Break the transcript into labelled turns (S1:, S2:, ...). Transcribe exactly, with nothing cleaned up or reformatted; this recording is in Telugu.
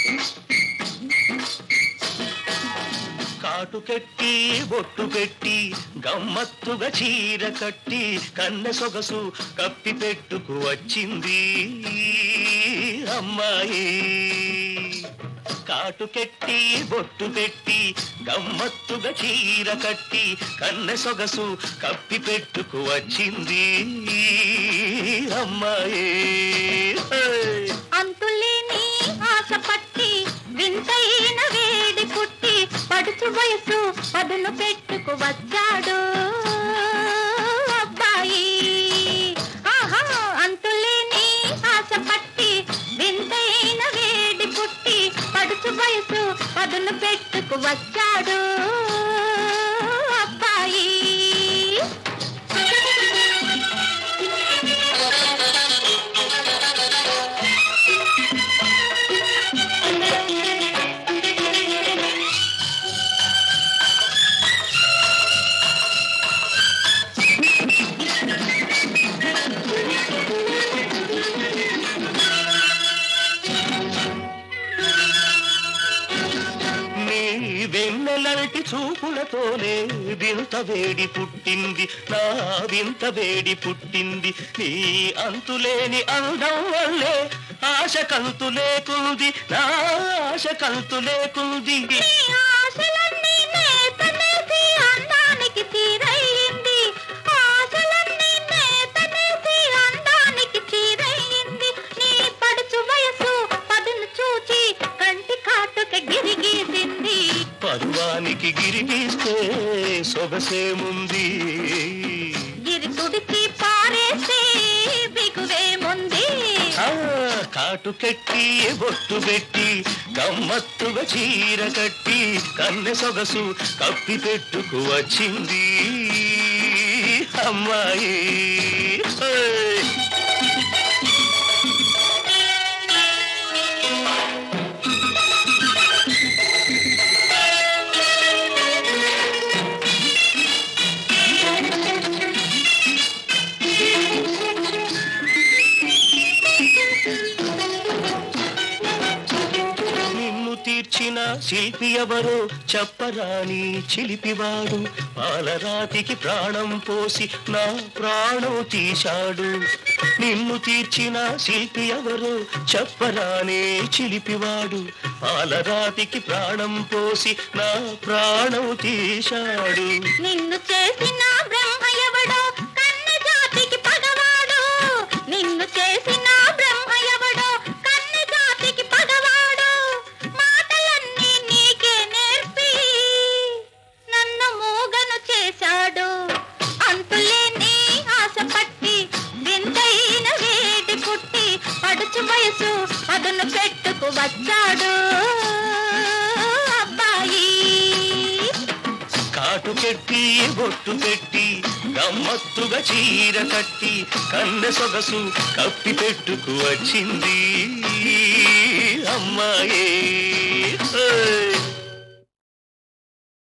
S1: కాటుకెట్టి బొట్టు పెట్టి గమ్మత్తుగా చీర కట్టి కన్నె సొగసు కప్పి పెట్టుకు వచ్చింది అమ్మాయి. కాటుకెట్టి బొట్టు పెట్టి గమ్మత్తుగా చీర కట్టి కన్నె సొగసు కప్పి పెట్టుకు వచ్చింది అమ్మాయి.
S2: అంతులేని ఆశ పట్టి వింతైన వేడి పుట్టి పడుచు వయసు పదును పెట్టుకు వచ్చాడు అబ్బాయి. ఆహా అంతులేని ఆశ పట్టి వింతైన వేడి పుట్టి పడుచు వయసు పదును పెట్టుకు వచ్చాడు అబ్బాయి.
S1: వెన్నెలటి చూపులతోనే వింత వేడి పుట్టింది, నా వింత వేడి పుట్టింది. నీ అంతులేని అందం వల్లే ఆశ కంతు లేకుంది, నా ఆశ కంతు లేకుంది.
S2: అందానికి తీరయింది, ఆశలన్నీ నేతనేసి అందానికి తీరయింది. నీ పడుచు వయసు పదును చూచి కంటి కాటుక గిరిగీసింది.
S1: పరువానికి గిరిగీస్తే సొగసేముంది,
S2: గిరి తుడిచి పారేస్తే బిగువేముంది.
S1: కాటుకెట్టి బొట్టు పెట్టి గమ్మత్తుగా చీర కట్టి కన్నె సొగసు కప్పి పెట్టుకు వచ్చింది అమ్మాయి. తీర్చిన శిల్పి ఎవరో చెప్పరాని చిలిపివాడు, పాలరాతికి ప్రాణం పోసి నా ప్రాణం తీశాడు. నిన్ను తీర్చిన శిల్పి ఎవరో చెప్పరాని చిలిపివాడు, పాలరాతికి ప్రాణం పోసి నా ప్రాణం తీశాడు.
S2: నిన్ను చేసిన బ్రహ్మ ఎవడో కన్న జాతికి పగవాడు, నిన్ను చేసిన బ్రహ్మ ఎవడో కన్న జాతికి పగవాడు. మాటలన్నీ నీకే నేర్పి నన్ను మూగను చేశాడు. అంతులేని ఆశ పట్టి వింతైన వేడి పుట్టి పడుచు వయసు పదును పెట్టుకు వచ్చాడు అబ్బాయి.
S1: కాటుకెట్టి బొట్టు పెట్టి గమ్మత్తుగా చీర కట్టి కన్నె సొగసు కప్పి పెట్టుకు వచ్చింది అమ్మాయి.